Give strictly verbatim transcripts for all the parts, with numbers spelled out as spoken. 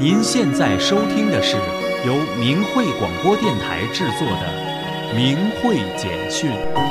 您现在收听的是由明慧广播电台制作的《明慧简讯》。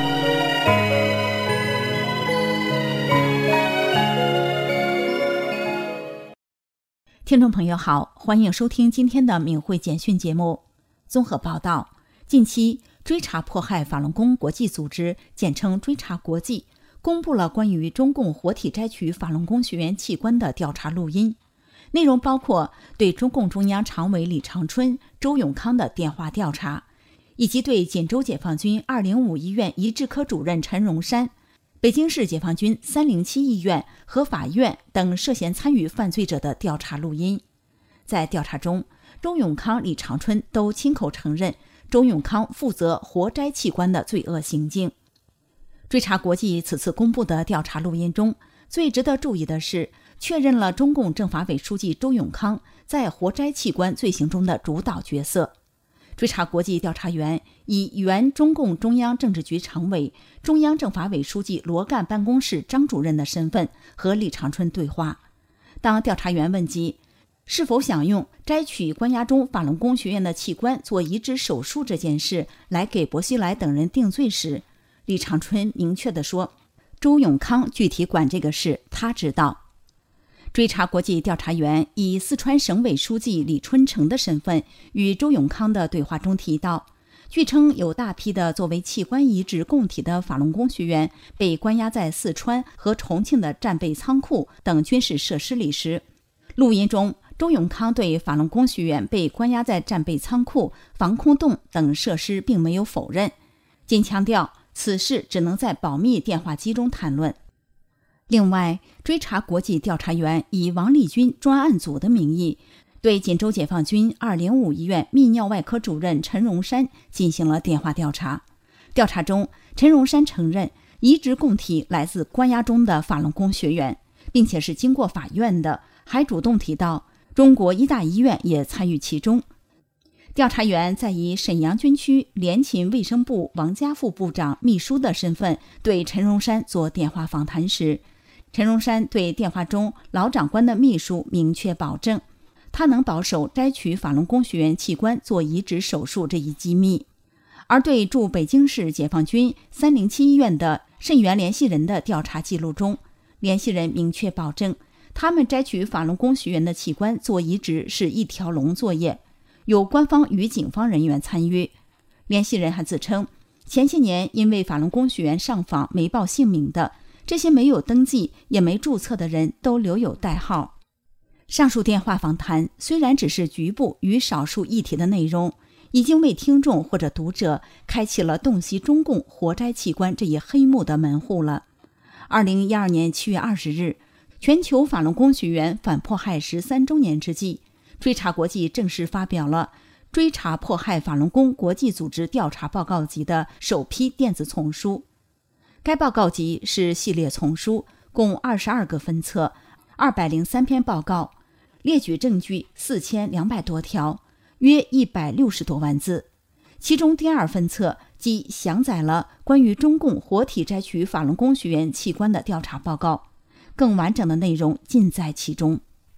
听众朋友好，欢迎收听今天的明慧简讯节目。综合报道，近期追查迫害法轮功国际组织，简称追查国际，公布了关于中共活体摘取法轮功学员器官的调查录音，内容包括对中共中央常委李长春、周永康的电话调查，以及对锦州解放军二零五医院移植科主任陈荣山、北京市解放军三零七医院和法院等涉嫌参与犯罪者的调查录音。在调查中，周永康、李长春都亲口承认周永康负责活摘器官的罪恶行径。追查国际此次公布的调查录音中，最值得注意的是，确认了中共政法委书记周永康在活摘器官罪行中的主导角色。追查国际调查员以原中共中央政治局常委、中央政法委书记罗干办公室张主任的身份和李长春对话。当调查员问及是否想用摘取关押中法轮功学员的器官做移植手术这件事来给薄熙来等人定罪时，李长春明确地说，周永康具体管这个事，他知道。追查国际调查员以四川省委书记李春城的身份与周永康的对话中提到，据称有大批的作为器官移植供体的法轮功学员被关押在四川和重庆的战备仓库等军事设施里时，录音中周永康对法轮功学员被关押在战备仓库、防空洞等设施并没有否认，仅强调此事只能在保密电话机中谈论。另外，追查国际调查员以王立军专案组的名义，对锦州解放军二零五医院泌尿外科主任陈荣山进行了电话调查。调查中，陈荣山承认移植供体来自关押中的法轮功学员，并且是经过法院的，还主动提到中国医大医院也参与其中。调查员在以沈阳军区联勤卫生部王家副部长秘书的身份对陈荣山做电话访谈时，陈荣山对电话中老长官的秘书明确保证，他能保守摘取法轮功学员器官做移植手术这一机密。而对驻北京市解放军三零七医院的肾源联系人的调查记录中，联系人明确保证，他们摘取法轮功学员的器官做移植是一条龙作业，有官方与警方人员参与。联系人还自称，前些年因为法轮功学员上访没报姓名的，这些没有登记也没注册的人都留有代号。上述电话访谈虽然只是局部与少数议题的内容，已经为听众或者读者开启了洞悉中共活摘器官这一黑幕的门户了。二零一二年七月二十日，全球法轮功学员反迫害十三周年之际，追查国际正式发表了追查迫害法轮功国际组织调查报告集的首批电子丛书。该报告集是系列丛书，共二十二个分册，二百零三篇报告，列举证据四千两百多条，约一百六十多万字。其中第二分册即详载了关于中共活体摘取法轮功学员器官的调查报告，更完整的内容尽在其中。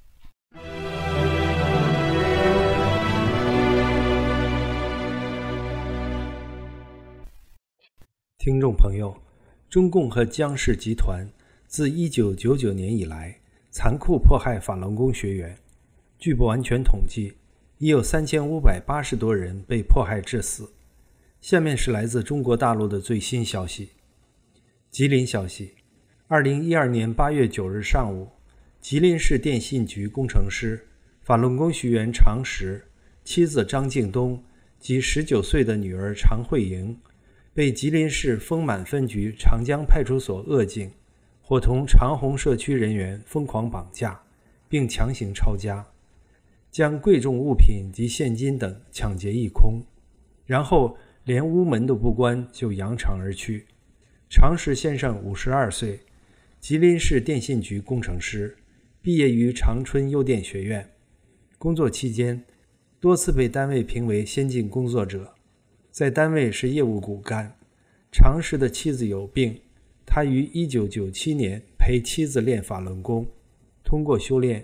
听众朋友，中共和江氏集团自一九九九年以来残酷迫害法轮功学员，据不完全统计，已有三千五百八十多人被迫害致死。下面是来自中国大陆的最新消息。吉林消息，二零一二年八月九日上午，吉林市电信局工程师、法轮功学员常石、妻子张敬东及十九岁的女儿常慧莹被吉林市丰满分局长江派出所扼警，伙同长虹社区人员疯狂绑架，并强行抄家，将贵重物品及现金等抢劫一空，然后连屋门都不关就扬长而去。常石先生五十二岁，吉林市电信局工程师，毕业于长春邮电学院，工作期间多次被单位评为先进工作者，在单位是业务骨干。常石的妻子有病，他于一九九七年陪妻子练法轮功，通过修炼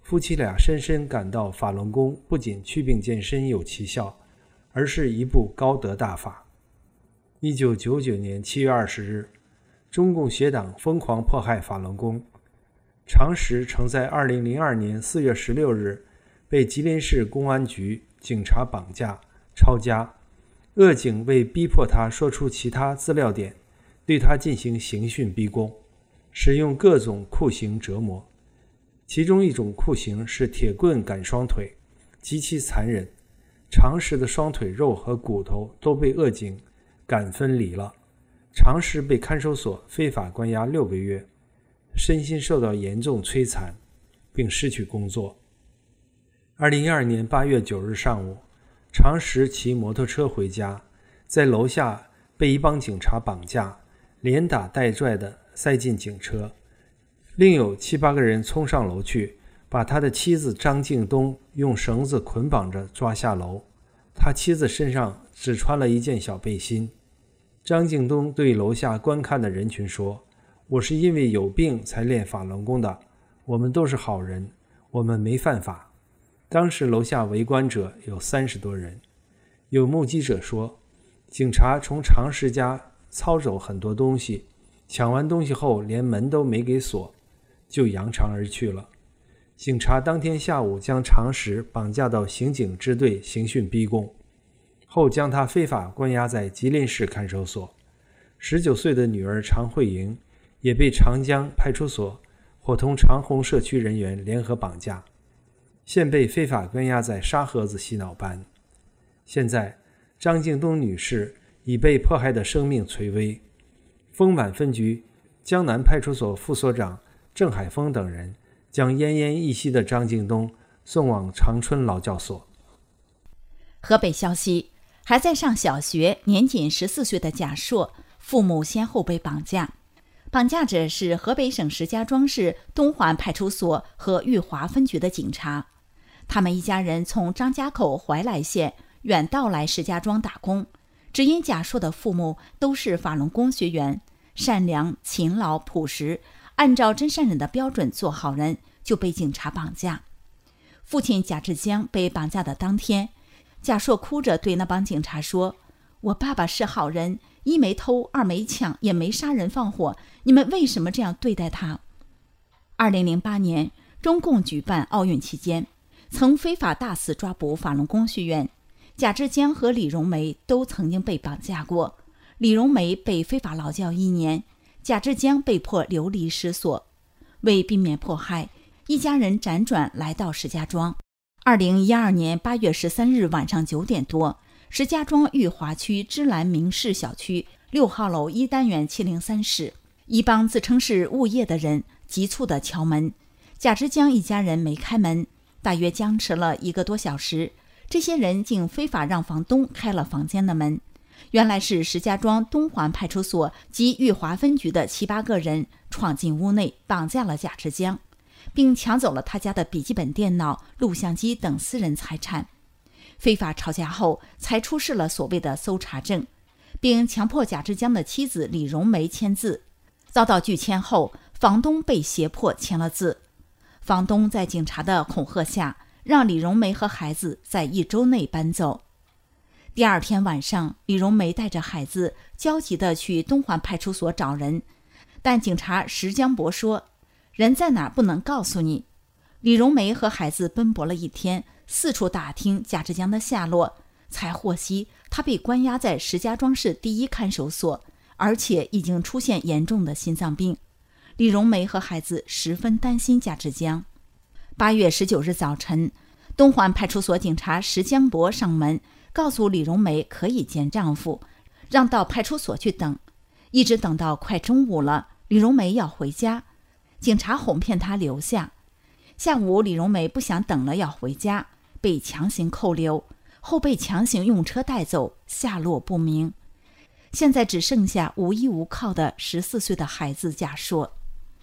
夫妻俩深深感到法轮功不仅祛病健身有奇效，而是一部高德大法。一九九九年七月二十日，中共邪党疯狂迫害法轮功，常识曾在二零零二年四月十六日被吉林市公安局警察绑架抄家，恶警为逼迫他说出其他资料点，对他进行刑讯逼供，使用各种酷刑折磨。其中一种酷刑是铁棍赶双腿，极其残忍，常识的双腿肉和骨头都被恶警赶分离了。常识被看守所非法关押六个月，身心受到严重摧残，并失去工作。二零一二年八月九日上午，常识骑摩托车回家，在楼下被一帮警察绑架，连打带拽地塞进警车。另有七八个人冲上楼去，把他的妻子张敬东用绳子捆绑着抓下楼。他妻子身上只穿了一件小背心。张敬东对楼下观看的人群说：“我是因为有病才练法轮功的，我们都是好人，我们没犯法。”当时楼下围观者有三十多人。有目击者说，警察从常识家操走很多东西，抢完东西后连门都没给锁，就扬长而去了。警察当天下午将常识绑架到刑警支队刑讯逼供，后将他非法关押在吉林市看守所。十九岁的女儿常慧莹也被长江派出所伙同长虹社区人员联合绑架，现被非法关押在沙河子洗脑班。现在张敬东女士已被迫害的生命垂危，丰满分局江南派出所副所长郑海峰等人将奄奄一息的张敬东送往长春劳教所。 河北消息，还在上小学年仅十四岁的贾硕父母先后被绑架，绑架者是河北省石家庄市东环派出所和裕华分局的警察。他们一家人从张家口怀来县远道来石家庄打工，只因贾硕的父母都是法轮功学员，善良、勤劳、朴实，按照真善忍的标准做好人，就被警察绑架。父亲贾志江被绑架的当天，贾硕哭着对那帮警察说：“我爸爸是好人，一没偷，二没抢，也没杀人放火，你们为什么这样对待他？”二零零八年，中共举办奥运期间，曾非法大肆抓捕法轮功学员，贾志江和李荣梅都曾经被绑架过。李荣梅被非法劳教一年，贾志江被迫流离失所。为避免迫害，一家人辗转来到石家庄。二零一二年八月十三日晚上九点多，石家庄裕华区芝兰明市小区六号楼一单元七零三室，一帮自称是物业的人急促地敲门，贾志江一家人没开门，大约僵持了一个多小时，这些人竟非法让房东开了房间的门。原来是石家庄东环派出所及裕华分局的七八个人闯进屋内，绑架了贾志江，并抢走了他家的笔记本电脑、录像机等私人财产。非法抄家后，才出示了所谓的搜查证，并强迫贾志江的妻子李荣梅签字。遭到拒签后，房东被胁迫签了字。房东在警察的恐吓下，让李荣梅和孩子在一周内搬走。第二天晚上，李荣梅带着孩子焦急地去东环派出所找人，但警察石江博说：“人在哪不能告诉你。”李荣梅和孩子奔波了一天，四处打听贾志江的下落，才获悉他被关押在石家庄市第一看守所，而且已经出现严重的心脏病。李荣梅和孩子十分担心贾志江。八月十九日早晨，东环派出所警察石江博上门，告诉李荣梅可以见丈夫，让到派出所去等。一直等到快中午了，李荣梅要回家，警察哄骗她留下。下午李荣梅不想等了，要回家，被强行扣留，后被强行用车带走，下落不明。现在只剩下无依无靠的十四岁的孩子贾硕。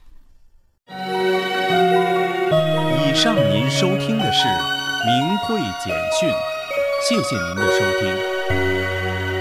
以上您收听的是明慧简讯，谢谢您的收听。